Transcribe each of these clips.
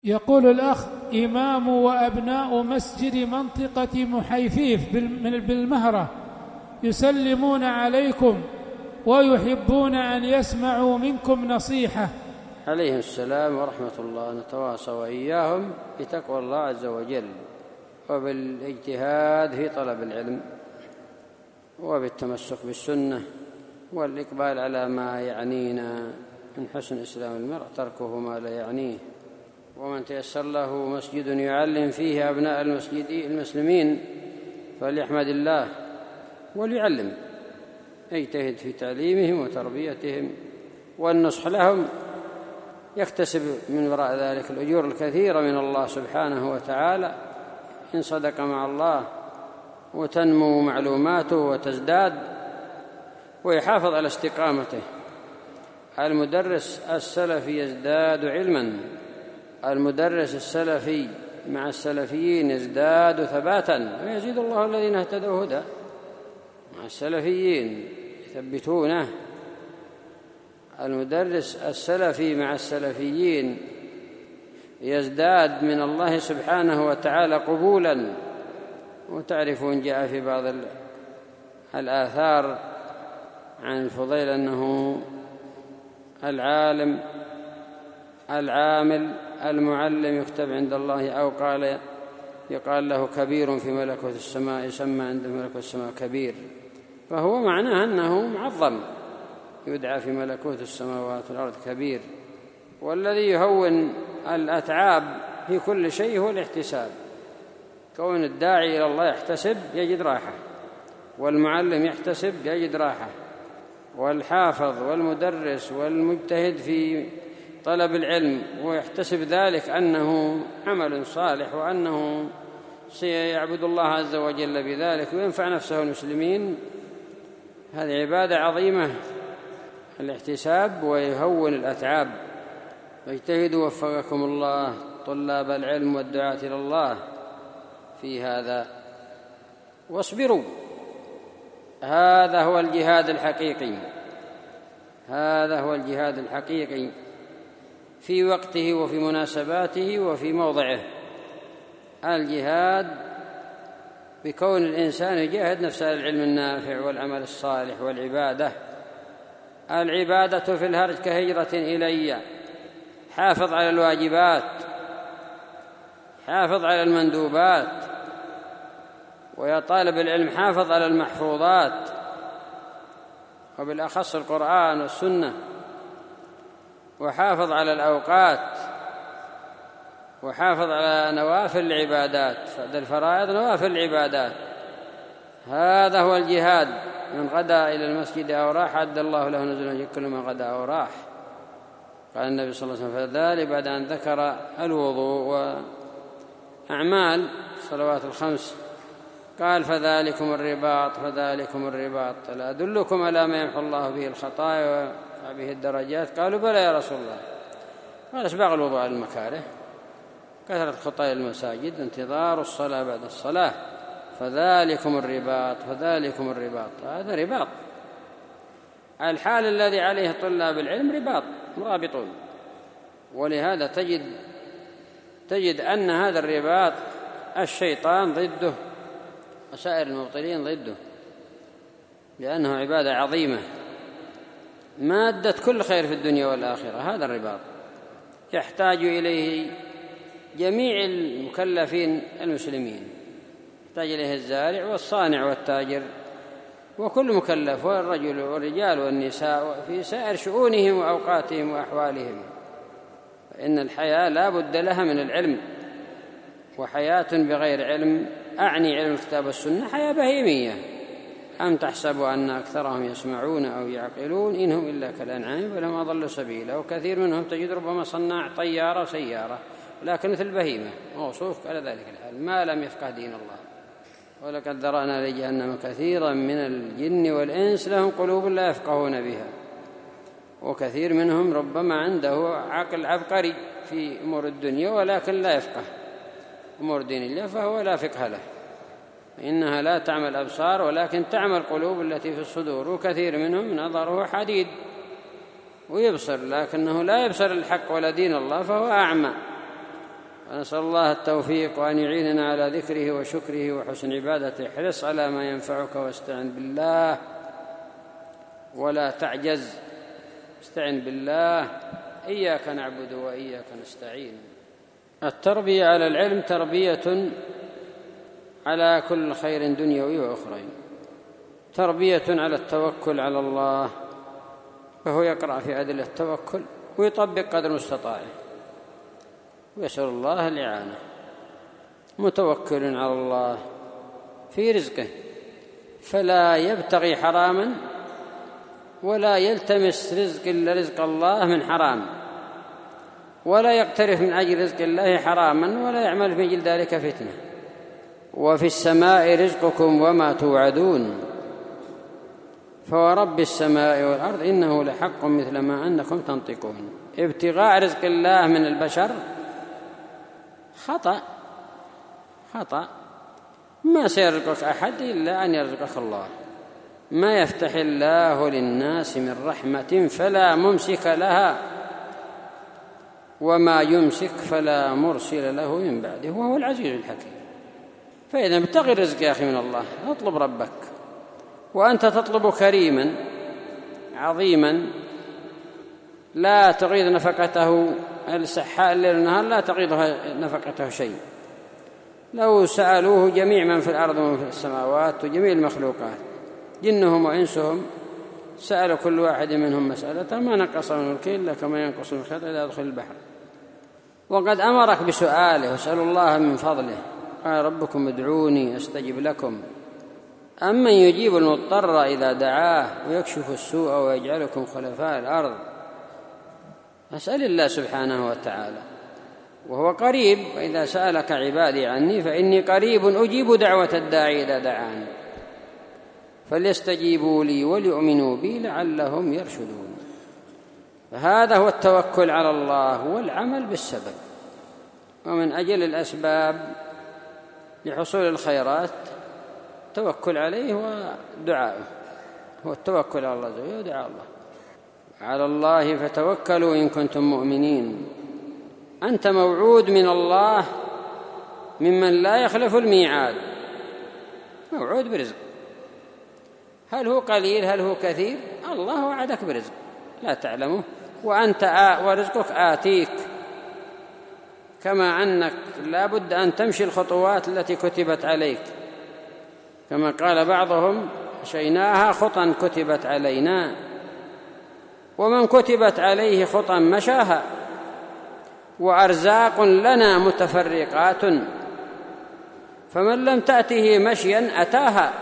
يقول الأخ: إمام وأبناء مسجد منطقة محيفيف بالمهرة يسلمون عليكم ويحبون أن يسمعوا منكم نصيحة. عليهم السلام ورحمة الله. نتواصى وإياهم بتقوى الله عز وجل وبالاجتهاد في طلب العلم وبالتمسك بالسنة والإقبال على ما يعنينا. من حسن إسلام المرء تركه ما لا يعنيه. ومن تيسر له مسجد يعلم فيه أبناء المسلمين فليحمد الله وليعلم، يجتهد في تعليمهم وتربيتهم والنصح لهم، يكتسب من وراء ذلك الأجور الكثيرة من الله سبحانه وتعالى إن صدق مع الله، وتنمو معلوماته وتزداد، ويحافظ على استقامته. المدرس السلفي يزداد علما، المدرس السلفي مع السلفيين يزداد ثباتا، ويزيد الله الذين اهتدوا هدى. مع السلفيين يثبتونه. المدرس السلفي مع السلفيين يزداد من الله سبحانه وتعالى قبولا. وتعرفون جاء في بعض الآثار عن الفضيل أنه العالم العامل المعلم يكتب عند الله، أو يقال له كبير في ملكوت السماء، يسمى عند ملكوت السماء كبير، فهو معناه أنه معظم، يدعى في ملكوت السماوات والأرض كبير. والذي يهون الأتعاب في كل شيء هو الاحتساب. كون الداعي إلى الله يحتسب يجد راحة، والمعلم يحتسب يجد راحة، والحافظ والمدرس والمجتهد في طلب العلم ويحتسب ذلك أنه عمل صالح، وأنه سيعبد الله عز وجل بذلك وينفع نفسه والمسلمين. هذه عبادة عظيمة الاحتساب، ويهون الأتعاب. فاجتهدوا وفقكم الله طلاب العلم والدعاة إلى الله في هذا، واصبروا. هذا هو الجهاد الحقيقي، هذا هو الجهاد الحقيقي في وقته وفي مناسباته وفي موضعه. الجهاد بكون الإنسان يجاهد نفسه على العلم النافع والعمل الصالح والعبادة. العبادة في الهرج كهجرة إلي. حافظ على الواجبات، حافظ على المندوبات، ويا طالب العلم حافظ على المحفوظات، وبالأخص القرآن والسنة، وحافظ على الأوقات، وحافظ على نوافل العبادات، بعد الفرائض نوافل العبادات. هذا هو الجهاد. من غدا إلى المسجد أو راح عد الله له نزلا كل من غدا أو راح. قال النبي صلى الله عليه وسلم فذلك بعد أن ذكر الوضوء وأعمال الصلوات الخمس قال فذلكم الرباط، فذلكم الرباط. ألا أدلكم على ما يمحو الله به الخطايا ويرفع به الدرجات؟ قالوا بلى يا رسول الله. قال اسباغ الوضوء على المكاره، كثرة خطايا المساجد، انتظار الصلاة بعد الصلاة. فذلكم الرباط، فذلكم الرباط. هذا رباط. الحال الذي عليه طلاب العلم رباط، مرابطون. ولهذا تجد أن هذا الرباط الشيطان ضده وسائر المبطلين ضده، لأنه عبادة عظيمة مادة كل خير في الدنيا والآخرة. هذا الرباط يحتاج إليه جميع المكلفين المسلمين، يحتاج إليه الزارع والصانع والتاجر وكل مكلف، والرجل والرجال والنساء في سائر شؤونهم وأوقاتهم وأحوالهم. فإن الحياة لا بد لها من العلم، وحياة بغير علم، أعني علم الكتاب والسنة، حياة بهيمية. أم تحسب أن أكثرهم يسمعون أو يعقلون إنهم إلا كالأنعام بل هم أضل سبيلا. وكثير منهم تجد ربما صناع طيارة وسيارة، لكن مثل البهيمة موصوف على ذلك الحال ما لم يفقه دين الله. ولقد ذرأنا لجهنم كثيرا من الجن والإنس لهم قلوب لا يفقهون بها. وكثير منهم ربما عنده عقل عبقري في أمور الدنيا ولكن لا يفقه أمور دين الله، فهو لا فقه له. إنها لا تعمل الأبصار ولكن تعمل القلوب التي في الصدور. وكثير منهم نظره حديد ويبصر، لكنه لا يبصر الحق ولا دين الله، فهو أعمى. ونسأل الله التوفيق وأن يعيننا على ذكره وشكره وحسن عبادته. احرص على ما ينفعك واستعن بالله ولا تعجز، استعن بالله، إياك نعبد وإياك نستعين. التربية على العلم تربية على كل خير دنيوي وأخرى، تربية على التوكل على الله، فهو يقرأ في أدلة التوكل ويطبق قدر مستطاعه ويسأل الله الإعانة. متوكل على الله في رزقه، فلا يبتغي حراما ولا يلتمس رزق إلا رزق الله من حرام، ولا يقترف من أجل رزق الله حراما، ولا يعمل من أجل ذلك فتنة. وفي السماء رزقكم وما توعدون فورب السماء والأرض إنه لحق مثل ما أنكم تنطقون. ابتغاء رزق الله من البشر خطأ، ما سيرزقك أحد إلا أن يرزقك الله. ما يفتح الله للناس من رحمة فلا ممسك لها وما يمسك فلا مرسل له من بعده وهو العزيز الحكيم. فإذا ابتغي الرزق يا أخي من الله، اطلب ربك وأنت تطلب كريما عظيما لا تغيض نفقته السحاء الليل والنهار، لا تغيض نفقته شيء. لو سألوه جميع من في الأرض ومن في السماوات وجميع المخلوقات جنهم وإنسهم، سأل كل واحد منهم مسألة ما نقص من ملكه إلا كما ينقص من الخيط إذا يدخل البحر. وقد أمرك بسؤاله واسألوا الله من فضله، قال ربكم ادعوني أستجب لكم. أمن يجيب المضطر إذا دعاه ويكشف السوء ويجعلكم خلفاء الأرض. أسأل الله سبحانه وتعالى، وهو قريب. وإذا سألك عبادي عني فإني قريب أجيب دعوة الداعي إذا دعاني فليستجيبوا لي وليؤمنوا بي لعلهم يرشدون. فهذا هو التوكل على الله والعمل بالسبب. ومن أجل الأسباب لحصول الخيرات توكل عليه ودعاءه، هو التوكل على الله ودعاء الله. على الله فتوكلوا إن كنتم مؤمنين. أنت موعود من الله ممن لا يخلف الميعاد، موعود برزق. هل هو قليل هل هو كثير؟ الله وعدك برزق لا تعلمه، وأنت ورزقك آتيك، كما أنك لا بد أن تمشي الخطوات التي كتبت عليك، كما قال بعضهم مشيناها خطا كتبت علينا. ومن كتبت عليه خطا مشاها، وأرزاق لنا متفرقات، فمن لم تأته مشيا أتاها،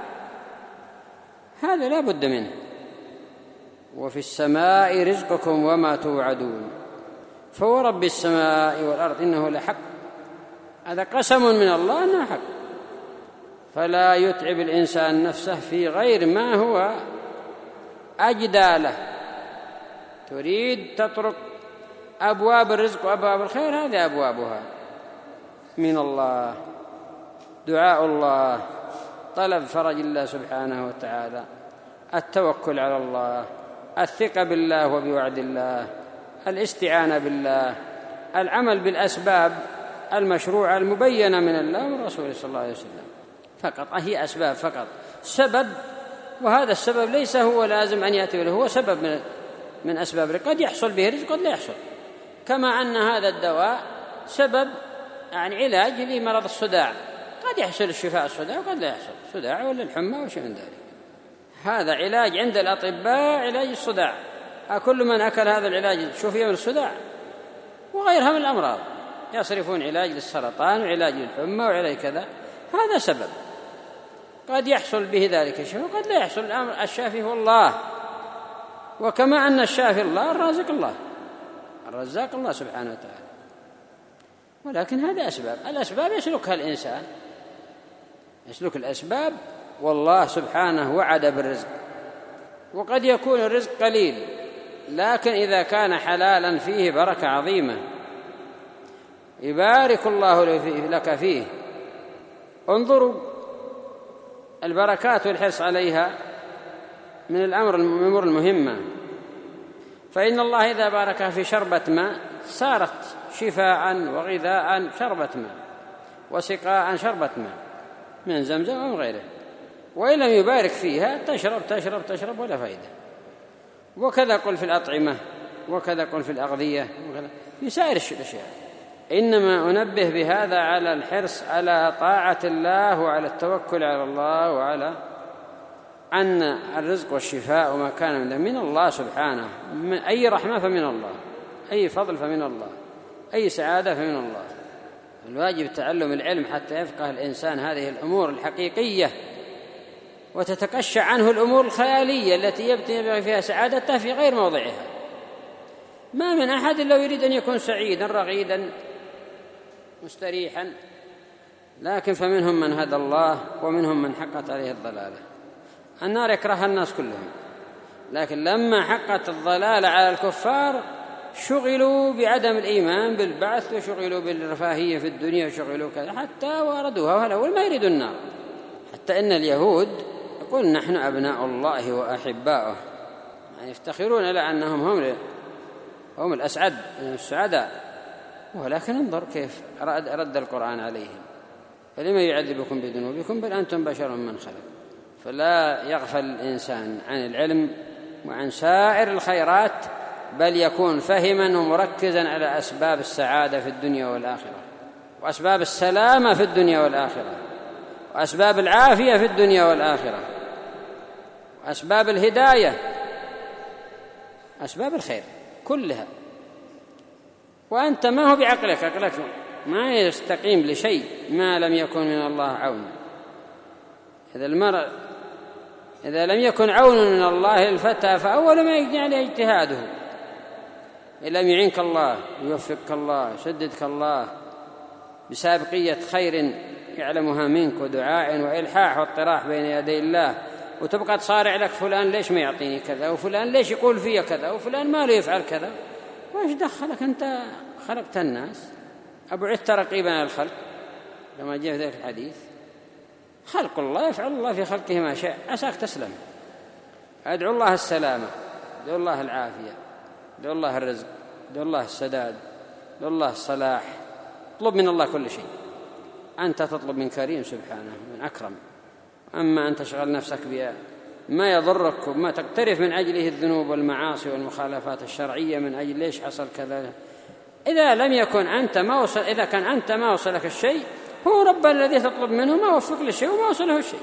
هذا لا بد منه. وفي السماء رزقكم وما توعدون فورب السماء والأرض إنه لحق. هذا قسم من الله أنه حق، فلا يتعب الإنسان نفسه في غير ما هو أجدى له. تريد تطرق أبواب الرزق وأبواب الخير، هذه أبوابها من الله. دعاء الله، طلب فرج الله سبحانه وتعالى، التوكل على الله، الثقة بالله وبوعد الله، الاستعانة بالله، العمل بالأسباب المشروعة المبينة من الله ورسوله صلى الله عليه وسلم. فقط هي أسباب فقط، سبب، وهذا السبب ليس هو لازم أن يأتي به، هو سبب من أسباب. قد يحصل به رزق قد لا يحصل، كما أن هذا الدواء سبب يعني علاج لمرض الصداع، قد يحصل الشفاء الصداع وقد لا يحصل صداع ولا الحمى وشيء من ذلك. هذا علاج عند الأطباء، علاج الصداع. كل من أكل هذا العلاج شفي من الصداع وغيرها من الأمراض. يصرفون علاج للسرطان وعلاج للحمى وعلاج كذا، هذا سبب قد يحصل به ذلك الشفاء وقد لا يحصل. الأمر الشافي هو الله، وكما أن الشافي الله الرازق الله، الرزاق الله سبحانه وتعالى. ولكن هذا أسباب، الأسباب يسلكها الإنسان، يسلك الأسباب، والله سبحانه وعد بالرزق. وقد يكون الرزق قليل، لكن إذا كان حلالا فيه بركة عظيمة يبارك الله لك فيه. انظروا البركات والحرص عليها من الأمور المهمة. فإن الله إذا بارك في شربة ماء صارت شفاء وغذاء شربة ماء، وسقاء شربة ماء من زمزم أو غيره، وإن لم يبارك فيها تشرب ولا فائدة. وكذا قل في الأطعمة، وكذا قل في الأغذية، وكذا في سائر الأشياء. إنما أنبه بهذا على الحرص على طاعة الله وعلى التوكل على الله، وعلى أن الرزق والشفاء وما كان من الله سبحانه، أي رحمة فمن الله، أي فضل فمن الله، أي سعادة فمن الله. الواجب تعلم العلم حتى يفقه الإنسان هذه الأمور الحقيقية، وتتقشع عنه الأمور الخيالية التي يبتغي فيها سعادته في غير موضعها. ما من أحد لو يريد أن يكون سعيدا رغيدا مستريحا، لكن فمنهم من هدى الله ومنهم من حقت عليه الضلالة. النار يكرهها الناس كلهم، لكن لما حقت الضلالة على الكفار شغلوا بعدم الإيمان بالبعث، وشغلوا بالرفاهية في الدنيا، وشغلوا كذا حتى واردوها، والأول ما يريدوا النار. حتى إن اليهود يقول نحن أبناء الله وأحباؤه، يعني يفتخرون إلى أنهم هم السعداء، ولكن انظر كيف رد القرآن عليهم: فلما يعذبكم بذنوبكم بل أنتم بشر من خلق. فلا يغفل الإنسان عن العلم وعن سائر الخيرات، بل يكون فهما ومركزا على أسباب السعادة في الدنيا والآخرة، وأسباب السلامة في الدنيا والآخرة، وأسباب العافية في الدنيا والآخرة، وأسباب الهداية، أسباب الخير كلها. وأنت ما هو بعقلك، عقلك ما يستقيم لشيء ما لم يكن من الله عون. إذا لم يكن عون من الله للفتى فأول ما يجني عليه اجتهاده. إن لم يعينك الله، يوفقك الله، يسددك الله بسابقية خير يعلمها منك، ودعاء وإلحاح واطراح بين يدي الله، وتبقى تصارع لك فلان ليش ما يعطيني كذا، وفلان ليش يقول فيه كذا، وفلان ما له يفعل كذا. وايش دخلك أنت؟ خلقت الناس، أبعثت رقيبا على الخلق كما جاء في ذلك الحديث. خلق الله يفعل الله في خلقه ما شاء، عساك تسلم. أدعو الله السلامة، أدعو الله العافية، أدعو الله الرزق، أدعو الله السداد، أدعو الله الصلاح. اطلب من الله كل شيء. أنت تطلب من كريم سبحانه، من أكرم. أما أن تشغل نفسك بما يضرك وما تقترف من أجله الذنوب والمعاصي والمخالفات الشرعية من أجل ليش حصل كذا، إذا كان أنت ما وصلك الشيء، هو رب الذي تطلب منه ما وفق للشيء وما وصله الشيء،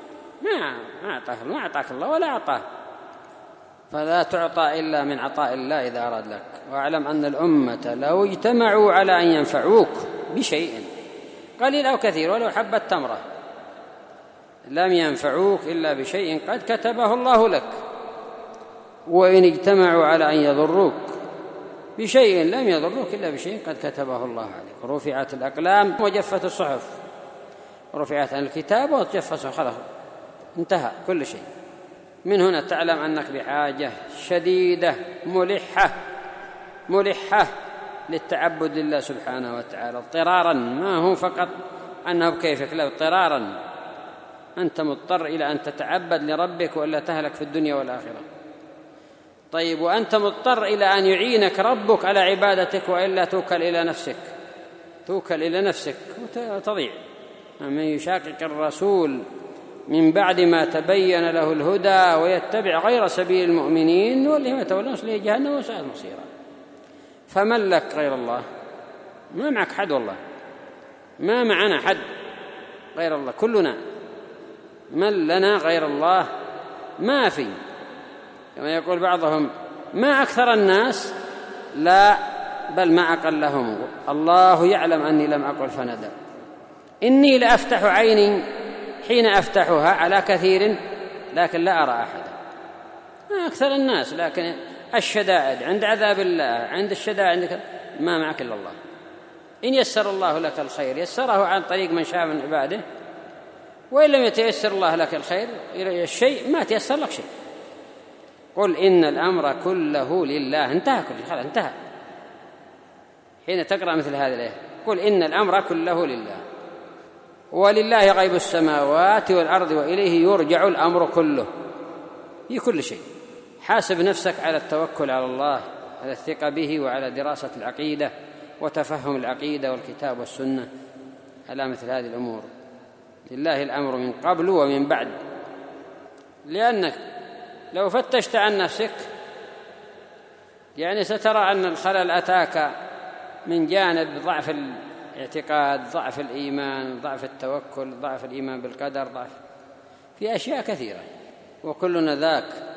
ما أعطاك الله ولا أعطاه. فلا تعطى إلا من عطاء الله إذا أراد لك. واعلم أن الأمة لو اجتمعوا على أن ينفعوك بشيء قليل أو كثير ولو حبة تمرة لم ينفعوك إلا بشيء قد كتبه الله لك، وإن اجتمعوا على أن يضروك بشيء لم يضروك إلا بشيء قد كتبه الله عليك. رفعت الأقلام وجفت الصحف، رفعت عن الكتاب وجفت الصحف، خلاص انتهى كل شيء. من هنا تعلم أنك بحاجة شديدة ملحة للتعبد لله سبحانه وتعالى اضطرارا، ما هو فقط أنه بكيفك، لا، اضطرارا. أنت مضطر إلى أن تتعبد لربك وإلا تهلك في الدنيا والآخرة. طيب، وأنت مضطر إلى أن يعينك ربك على عبادتك وإلا توكل إلى نفسك وتضيع. من يشاقق الرسول من بعد ما تبين له الهدى ويتبع غير سبيل المؤمنين نوله ما تولى نصله جهنم وساءت مصيرا. فمن لك غير الله؟ ما معك حد، والله ما معنا حد غير الله، كلنا من لنا غير الله ما في. كما يقول بعضهم: ما أكثر الناس، لا بل ما أقلهم. الله يعلم أني لم أقل فندى، إني لأفتح عيني حين أفتحها على كثير لكن لا أرى أحدا. ما أكثر الناس، لكن الشدائد عند عذاب الله، عند الشدائد عندك ما معك إلا الله. إن يسر الله لك الخير يسره عن طريق من شاء من عباده، وإن لم يتيسر الله لك الخير الشيء ما تيسر لك شيء. قل إن الأمر كله لله، انتهى كل شيء، خلاص انتهى. حين تقرأ مثل هذه الآية قل إن الأمر كله لله، ولله غيب السماوات والأرض وإليه يرجع الأمر كله، في كل شيء. حاسب نفسك على التوكل على الله، على الثقة به، وعلى دراسة العقيدة، وتفهم العقيدة والكتاب والسنة على مثل هذه الأمور. لله الأمر من قبل ومن بعد، لأنك لو فتشت عن نفسك يعني سترى أن الخلل أتاك من جانب ضعف الاعتقاد، ضعف الإيمان، ضعف التوكل، ضعف الإيمان بالقدر، ضعف في أشياء كثيرة، وكلنا ذاك